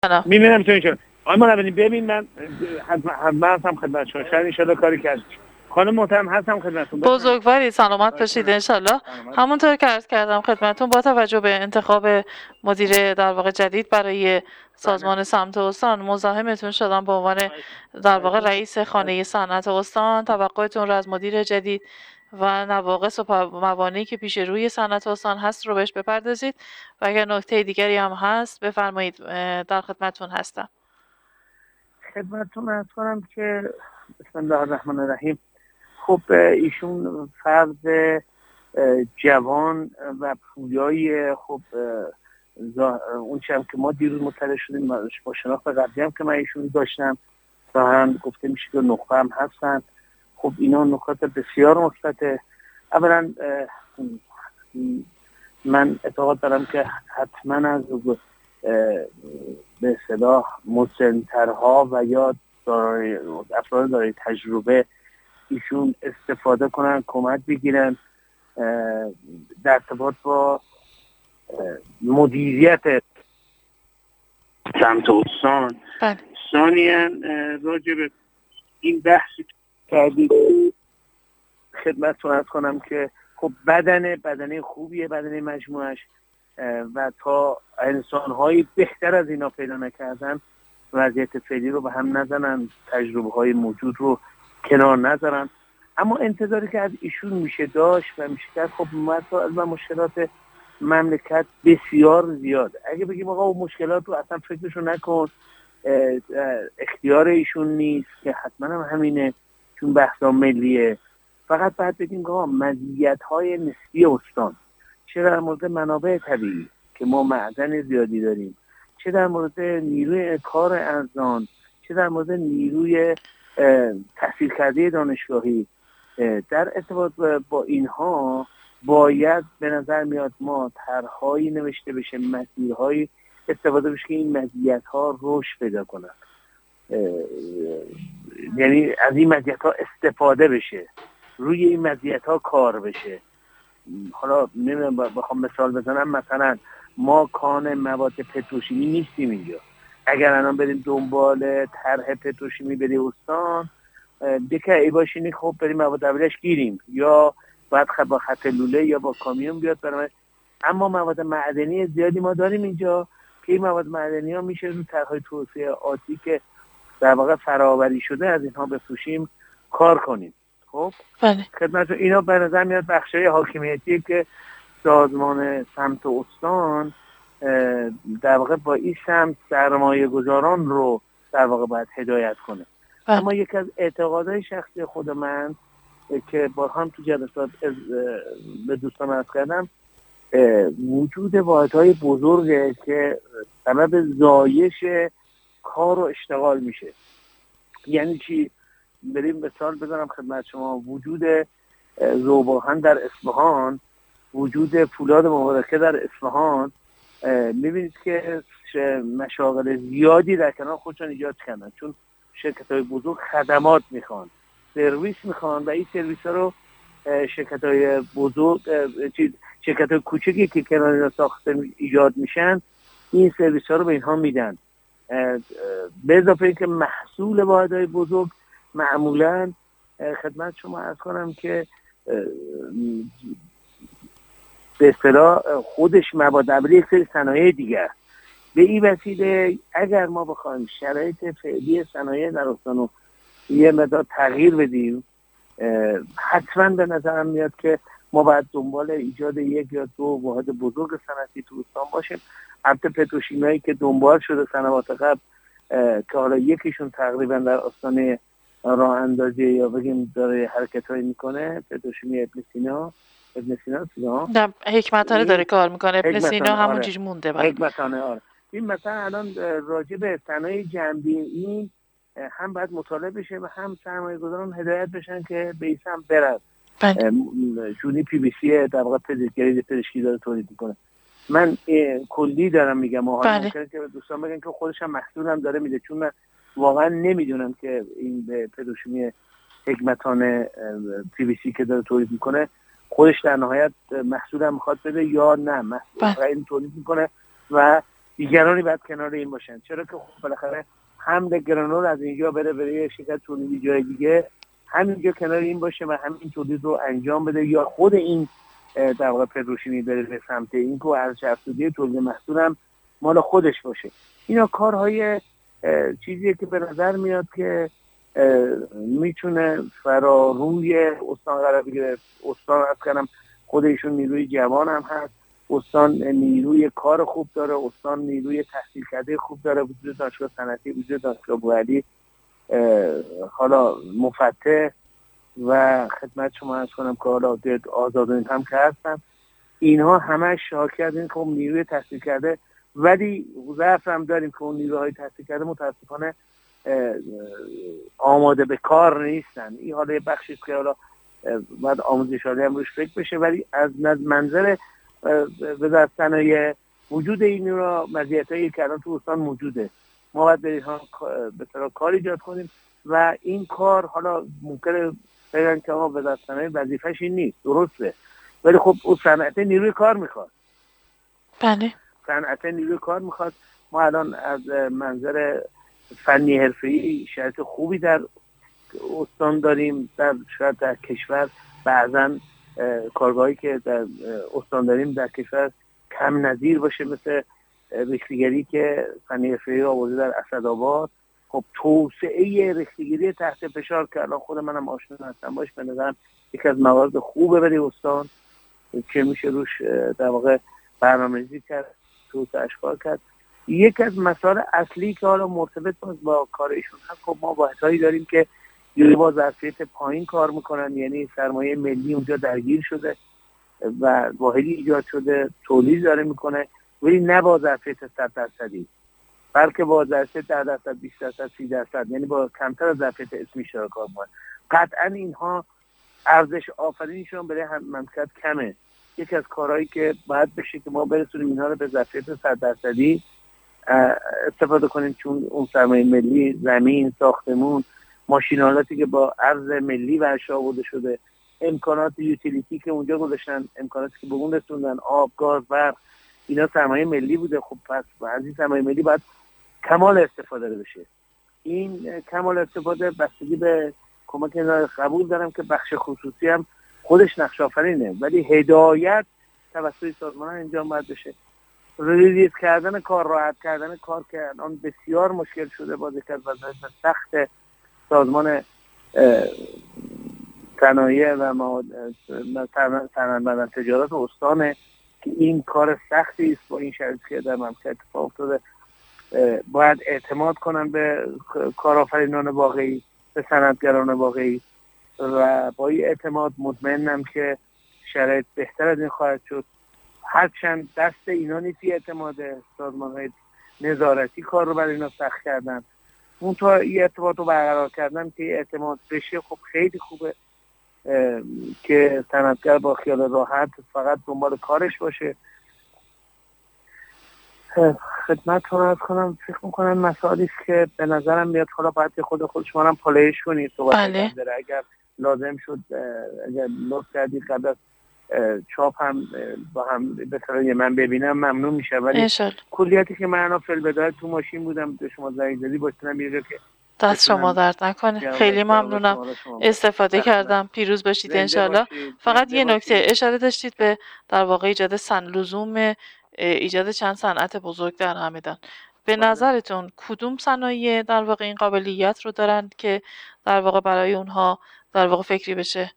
میبینم تو اینجا. آقای منوی ببین من حتما هستم خدمت شما. شاید ان شاءالله کاری کرد. خانم محترم هستم خدمتتون. بزرگواری سلامت باشید انشالله. همونطور که عرض کردم خدمتتون با توجه به انتخاب مدیر در واقع جدید برای سازمان سمت استان مزاحمتون شدم به عنوان در واقع رئیس خانه صنعت استان. توقعتون رو از مدیر جدید و نواقص و موانعی که پیش روی صنعت استان هست رو بهش بپردازید و اگر نکته دیگری هم هست بفرمایید، در خدمتتون هستم. خدمتتون عرض کنم که بسم الله الرحمن الرحیم. خب ایشون فرد جوان و پویای خب اون چیزی که ما دیروز مطلع شدیم با شناخت قبلی هم که من ایشون داشتم و هم گفته میشه که نخبه هم هستن. خب اینا نکات بسیار مثبته. اولا من اعتقاد دارم که حتما از به اصطلاح مسن‌ترها و یا افراد دارای تجربه ایشون استفاده کنن، کمک بگیرن در ارتباط با مدیریت سمت استان. ثانیاً راجع به این بحثی کردید خدمتتون عرض کنم که خب بدنه خوبیه، بدنه مجموعش و تا انسان‌های بهتر از اینا پیدا نکردن وضعیت فعلی رو به هم نزنن، تجربه‌های موجود رو کنار نذارن. اما انتظاری که از ایشون میشه داشت و میشه کرد خب مسائل و مشکلات مملکت بسیار زیاد. اگه بگیم آقا اون مشکلات رو اصلا فکرشو نکن، اختیار ایشون نیست که حتما هم همینه چون بحثا ملیه، فقط باید بگیم آقا مزیت‌های نسبی استان، چه در مورد منابع طبیعی که ما معدن زیادی داریم، چه در مورد نیروی کار ارزان، چه در مورد نیروی تحصیل کرده دانشگاهی، در ارتباط با اینها باید به نظر میاد ما طرح‌هایی نوشته بشه، مسیرهایی استفاده بشه که این مزیت‌ها رشد پیدا کنن، یعنی از این مزیت‌ها استفاده بشه، روی این مزیت‌ها کار بشه. حالا نمیدونم بخوام مثال بزنم، مثلا ما کان مواد پتروشیمی نیستیم اینجا. اگر الان بریم دنبال طرح پتروشیمی بری استان دیگه ای باشینی خب بریم مواد اولیش گیریم یا باید با خط لوله یا با کامیون بیاد برام. اما مواد معدنی زیادی ما داریم اینجا که این مواد معدنی ها میشه رو طرح‌های توسعه آتی که در واقع فراوری شده از اینها بفروشیم کار کنیم. خب خدمت اینا به نظر میاد بخشای حاکمیتی که سازمان سمت استان در واقع با این سمت سرمایه گذاران رو در واقع باید هدایت کنه. اما یکی از اعتقادهای شخصی خود من که با هم تو جلسات به دوستان عرض کردم، وجود واحدهای بزرگه که سبب زایش کار و اشتغال میشه. یعنی چی؟ بریم مثال بزنم خدمت شما. وجود ذوب‌آهن در اصفهان، وجود فولاد مبارکه در اصفهان، میبینید که مشاغل زیادی در کنار خودشون ایجاد کردن، چون شرکت‌های بزرگ خدمات میخوان، سرویس میخوان و این سرویس ها رو شرکت‌های بزرگ، شرکت‌های کوچکی که کنار اینا ساخته ایجاد میشن این سرویس ها رو به اینها میدن. به اضافه اینکه محصول واحدهای بزرگ معمولاً خدمت شما عرض کنم که به اصطلاح خودش مواد اولیه یک سری صنایع دیگه. به این وسیله اگر ما بخوایم شرایط فعلی صنایع در استان رو یه مقدار تغییر بدیم، حتما به نظرم میاد که ما باید دنبال ایجاد یک یا دو واحد بزرگ صنعتی تو استان باشیم. البته پتروشیمیایی که دنبال شده سنوات قبل که حالا یکیشون تقریبا در آستانه راه اندازی یا بگیم داره حرکت‌هایی میکنه، پتروشیمی ابن سینا نه حکمتانه داره کار میکنه. ابن سینا همونجوری مونده. حکمتانه آره. این مثلا الان راجع به صنایع جنبی این هم باید مطالعه بشه و هم سرمایه‌گذاران هدایت بشن که به این سمت برن. جونی پی بی سی در واقع پزشکی داره تولید میکنه. من کلی دارم میگم، ممکنه که دوستان بگن که خودش هم محصول هم داره میده، چون من واقعا نمیدونم که این به پتروشیمی حکمتانه پی بی سی که داره تولید میکنه خودش در نهایت محصول هم میخواد بده یا نه، محصول این تولید میکنه و دیگرانی باید کنار این باشن. چرا که خب بالاخره حمل گرانول از اینجا بره یه شرکت تولیدی جای دیگه، همینجا کنار این باشه و همین تولید رو انجام بده، یا خود این در واقع پتروشیمی بره به سمت این که ارزش افزوده تولید محصول هم مال خودش باشه. اینا کارهای چیزیه که به نظر میاد که میتونه فراروی استان قرار بگیره. استان از کنم خود ایشون نیروی جوان هم هست، استان نیروی کار خوب داره، استان نیروی تحصیل کرده خوب داره، وجود دانشگاه صنعتی، وجود دانشگاه بوعلی، حالا مفتح و خدمت شما عرض کنم که حالا آزادین هم که هستن. اینها همه شاکی از این که نیروی تحصیل کرده، ولی ضعف هم داریم که اون نیروهای تحصیل کرده متاسفانه آماده به کار نیستن. این حالا بخشی که حالا باید آموزش هم روش فکر بشه، ولی از منظر وزارت صنایع وجود این را مزیتایی که الان تو استان موجوده، ما باید به طرح کار ایجاد کنیم و این کار حالا ممکنه بگن که ما وزارت صنایع وظیفه‌ش این نیست، درسته، ولی خب اون صنعت نیروی کار میخواد. بله، صنعت نیروی کار میخواد. ما الان از منظر فنی حرفه‌ای شرایط خوبی در استان داریم، شاید در کشور بعضا کارگاهی که در استان داریم در کشور کم نظیر باشه، مثل ریختگری که فنی حرفه‌ای آورده در اسدآباد. خب توسعه ریختگری تحت فشار که الان خود منم آشنا هستم باش، به نظرم یک از موارد خوبه برای استان که میشه روش در واقع برنامه‌ریزی کرد، توسعه اشکال کرد. یک از مسائل اصلی که حالا مرتبط با کار ایشون هست، خب ما واحدهایی داریم که یا با ظرفیت پایین کار میکنن، یعنی سرمایه ملی اونجا درگیر شده و واحدی ایجاد شده تولید داره میکنه، ولی نه با ظرفیت 100%، بلکه با ظرفیت 10%، 20%، 30%، یعنی با کمتر از ظرفیت اسمی کار میکنن. قطعا اینها ارزش آفرینیشون برای مملکت کمه. یکی از کارهایی که باید بشه که ما برسونیم اینها رو به ظرفیت 100% استفاده کنیم، چون اون سرمایه ملی، زمین، ساختمون، ماشینالاتی که با ارز ملی ورشا آورده شده، امکانات یوتیلیتی که اونجا گذاشتن، امکاناتی که به اون رسوندن، آب، گاز، برق، اینا سرمایه ملی بوده. خب پس از این سرمایه ملی باید کمال استفاده بشه. این کمال استفاده بستگی به کمک اینا قبول دارم که بخش خصوصی هم خودش نقش آفرینه، ولی هدایت توسط سازمان انجام باید بشه. ریلیز کردن کار، راحت کردن کار که الان بسیار مشکل شده، با یک از وظایف سخت سازمان صنایع و صنعت تجارت استانه که این کار سختی است. با این شرایطی که در مملکت اتفاق افتاده باید اعتماد کنن به کارآفرینان واقعی، به صنعتگران واقعی، و با این اعتماد مطمئنم که شرایط بهتر از این خواهد شد. هرچند دست اینا نیستی اعتماد، سازمان‌های نظارتی کار رو برای اینا سخت کردن، اون تا این ارتباط رو برقرار کردن که اعتماد بشه. خب خیلی خوبه که صنعتگر با خیال راحت فقط دنبال کارش باشه. خدمت رو عرض کنم، فکر میکنم مسائلی است که به نظرم میاد حالا باید خود شما هم پالایش کنید صحبت داره. اگر لازم شد، اگر لطف کردید قبل از چاپ هم با هم به طرح من ببینم ممنون میشه. ولی کلیتی که من فعل بدايه تو ماشین بودم به شما زنگ زدی باشتم میره که دست شما درد نکنه. خیلی ممنونم، استفاده کردم. پیروز باشید انشالله. فقط یه نکته اشاره داشتید به در واقع ایجاد لزوم ایجاد چند صنعت بزرگ در همدان. به نظرتون کدوم صنایع در واقع این قابلیت رو دارند که در واقع برای اونها در واقع فکری بشه؟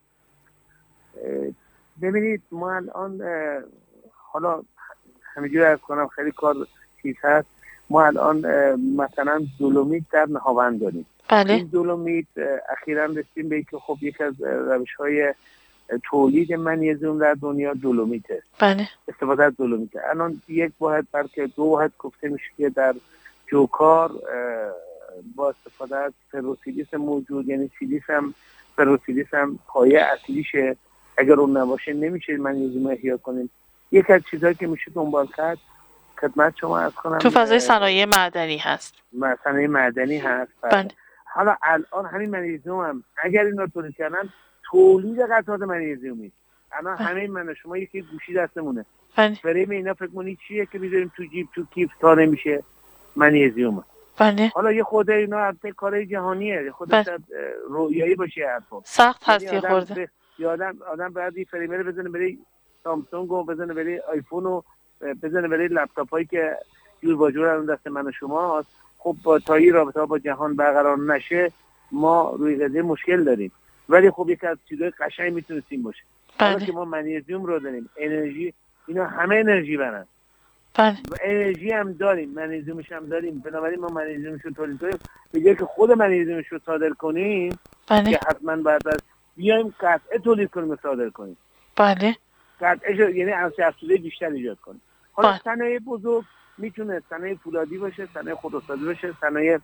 ببینید ما الان حالا همینجوری عرض کنم خیلی کار چیز هست. ما الان مثلا دولومیت در نهاوند داریم. بله. این دولومیت اخیراً رسیدیم به اینکه خب یک از روش‌های تولید منیزیم در دنیا دولومیته. بله. استفاده از دولومیته. الان یک واحد بلکه دو واحد گفته میشه که در جوکار با استفاده از فروسیلیس موجود، یعنی فروسیلیس هم پایه اصلیشه، اگر اون نباشه نمیشه منیزیم احیا کنیم. یک از چیزایی که میشه دنبال کرد خدمت شما عرض کنم تو فضای صنایع معدنی هست. صنایع معدنی هست. بله. حالا الان همین منیزیم هم اگر اینا تولید کردن، تولید قطعات منیزیمی الان همه من و شما یکی گوشی دستمونه، بله فریم اینا فکر کنید چیه که میذاریم تو جیب تو کیف تا نمیشه؟ منیزیومه. بله حالا یه خود اینا البته کارهای جهانیه، خودش رویایی باشه حرفا سخت هست یه خورده. آدم باید این فریمه رو بزنه برای سامسونگ و بزنه برای آیفون و بزنه برای لپتاپ هایی که جور با جور الان دست من و شما هست. خب تا این رابطه با جهان برقرار نشه ما روی قضیه مشکل داریم، ولی خب یکی از چیزهای قشنگ میتونستیم باشه. حالا که ما منیزیوم رو داریم، انرژی، اینا همه انرژی برن. بله. انرژی هم داریم، منیزیمش هم داریم، بنابراین ما منیزیمش رو تولید کنیم. بگه که خود منیزیمش رو صادر کنیم، بله. که حتما باید بیایم قطعه تولید کنیم و صادر کنیم. بله. قطعه یعنی عناصر افزوده بیشتر ایجاد کنیم. حالا صنایع بزرگ میتونه صنایع فولادی باشه، صنایع خودروسازی باشه، صنایع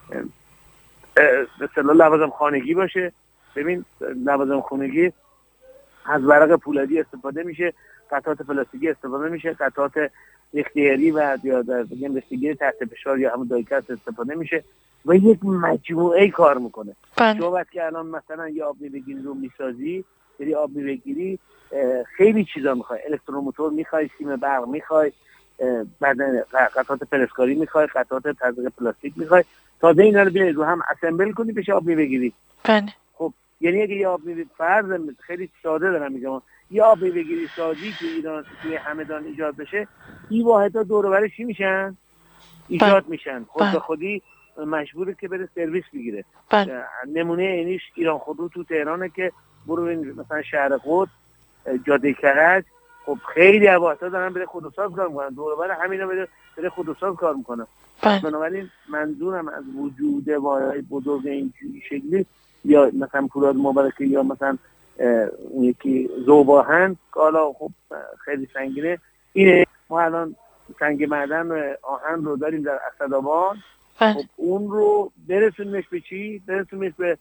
به اصطلاح لوازم خانگی باشه. ببین لوازم خانگی از ورق فولادی استفاده میشه، قطعات پلاستیکی استفاده میشه، قطعات اختیاری و یا در بگیم رسیدگی تحت فشار یا همون دایکست استفاده میشه و یک مجموعه کار میکنه. شما که الان مثلا یه آب میبگیری رو میسازی، یعنی آب میبگیری خیلی چیزا میخوای، الکتروموتور میخوای، سیم برق میخوای، بعدن قطعات پرسکاری میخوای، قطعات تزریق پلاستیک میخوای، تازه اینا رو بیاری رو هم اسمبل کنی بشه آب میبگیری. خب یعنی اگه یه آب میبگیری، فرض خیلی ساده دارم میگم، یه آب میبگیری سازی که ایران توی همدان ایجاد بشه، این واحدها دور و برش چی میشن؟ ایجاد میشن. خود به خودی مجبوره که بره سرویس بگیره. نمونه اینیش ایران خودرو تو تهرانه که برو مثلا شهر قدس، جاده کرج، خب خیلی واحدها دارن بره خودروساز کار میکنن، دور و بر همینا بره خودروساز کار میکنن. بنابراین منظورم از وجود واحدهای بزرگ اینجوری شکلی یا مثلا پولاد مبارکه یا مثلا اون یکی ذوباهن که حالا خب خیلی سنگینه، اینه. ما الان سنگ معدن و آهن رو داریم در اسدآباد. خب اون رو برسونیمش به چی؟ برسونیمش به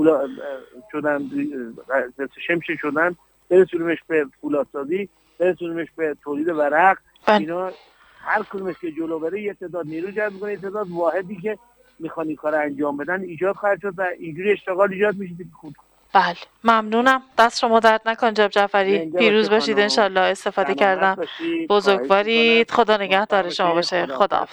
شدن شمش شدن، برسونیمش به فولادسازی، برسونیمش به تولید ورق. اینا هر کدومش که جلو بره یه تعداد نیرو جذب کنه، یه تعداد واحدی که میخوان این کار انجام بدن ایجاد خواهد شد و اینجوری اشتغال ایجاد میشه. خود بله ممنونم، دست شما درد نکن جناب جعفری، پیروز باشید، انشالله استفاده کردم، بزرگوارید، خدا نگهدار شما باشه، خدا